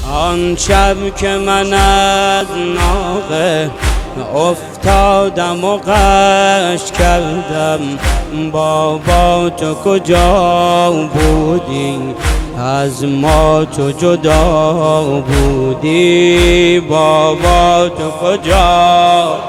آن شب که من از ناقه افتادم و غش کردم، بابا تو کجا بودی؟ از ما تو جدا بودی. بابا تو کجا؟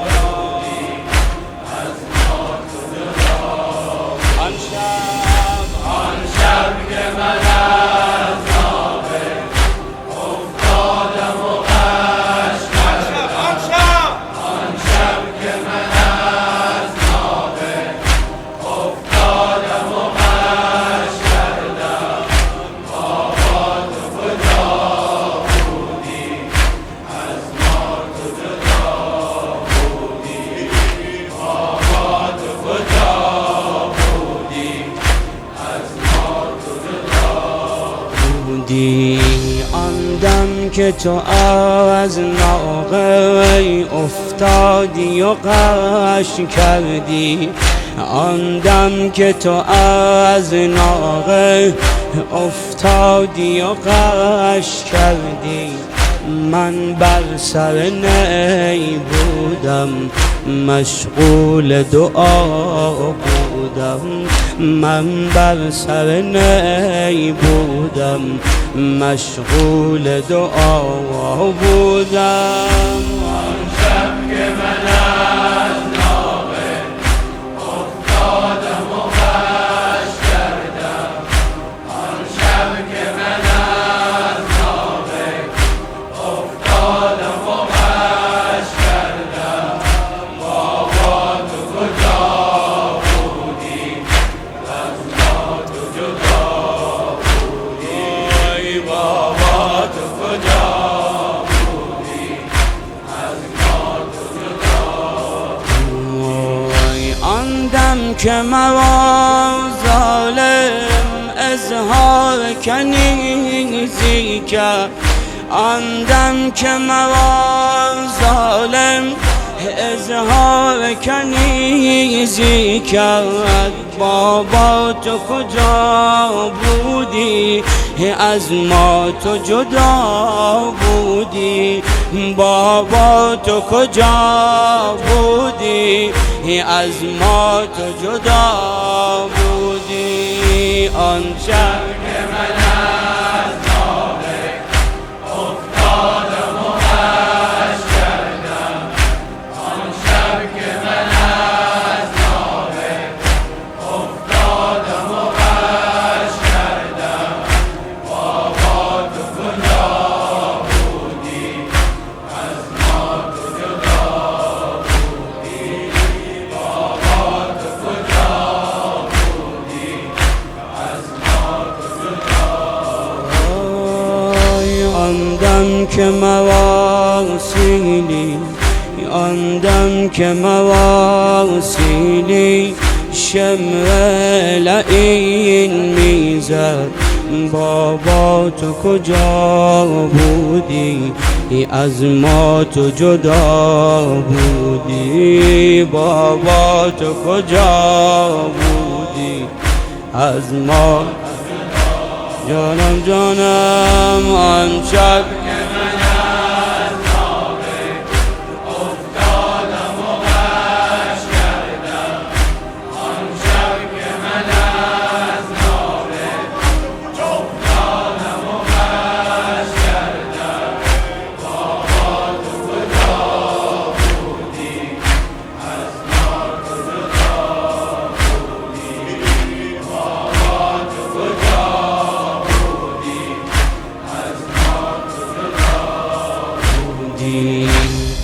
آن شب که من از ناقه افتادم و غش کردم، آن شب که من از ناقه افتادم و غش کردم، بابا تو کجا بودی؟ از ما تو جدا بودی. بابا تو کجا بودی؟ آن دم که تو از ناقه افتادی و غش کردی، آن دم که تو از ناقه افتادی و غش کردی، من بر سر نی بودم مشغول دعا بودم. من بر سر نی بودم مشغول دعا بودم. آن شب که من از ناقه افتادم و غش کردم، آن شب که من از ناقه افتادم و غش کردم، بابا تو کجا بودی؟ از ما تو جدا بودی. بابا تو کجا بودی؟ از ما تو جدا بودی. آن دم که مرا ظالم اظهار کنیزی کرد، آن دم که مرا ظالم اظهار کنیزی کرد، بابا تو کجا بودی؟ از ما تو جدا بودی. بابا تو کجا بودی؟ از ما تو جدا بودی. آن شب که من از ناقه افتادم و غش کردم، آن شب که من از ناقه افتادم و غش کردم، بابا تو کجا بودی؟ از ما تو جدا بودی. بابا تو کجا بودی؟ از ما تو جدا بودی. آن دم که مرا سیلی، آن دم که مرا سیلی شمر لعین میزد، بابا تو کجا بودی؟ از ما تو جدا بودی. بابا تو کجا بودی؟ از ما جانم جانم. آن شب که من از ناقه افتادم و غش کردم، آن شب که من از ناقه افتادم و غش کردم، بابا تو کجا بودی؟ از ما تو جدا بودی. بابا تو کجا بودی؟ از ما تو جدا بودی.